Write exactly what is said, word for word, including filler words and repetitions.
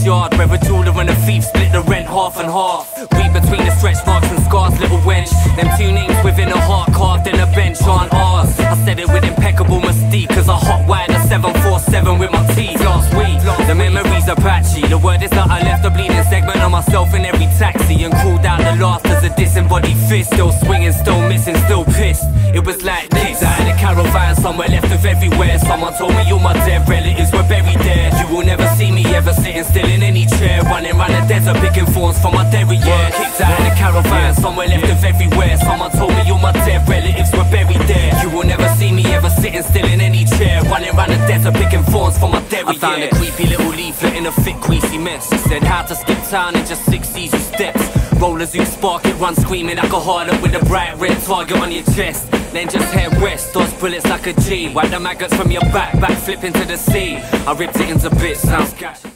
yard where a jeweler and a thief split the rent half and half. Read between the stretch marks and scars, little wench. Them two names within a heart carved in a bench aren't ours. I said it with impeccable mystique, cause I hot wired a seven four seven with my teeth last week. The memories are patchy. The word is that I left a bleeding segment on myself in every taxi and crawled out the last as a disembodied fist. Still swinging, still missing, still pissed. It was like this. I had a caravan somewhere left of everywhere. Someone told me all my dead relatives were buried there. You will never see me ever sitting still in any chair, running round the desert picking thorns for my derriere. Kicked out in a caravan somewhere left of everywhere. Someone told me all my dead relatives were buried there. You will never see me ever sitting still in any chair, running round the desert picking thorns for my derriere. I found a creepy little leaflet in a thick greasy mess. It said how to skip town in just six easy steps. Rollers who spark it, run screaming like a harlot with a bright red target on your chest. Then just head west, dodge bullets like a G. Wipe the maggots from your back, back flip into the sea. I ripped it into bits, sounds gash.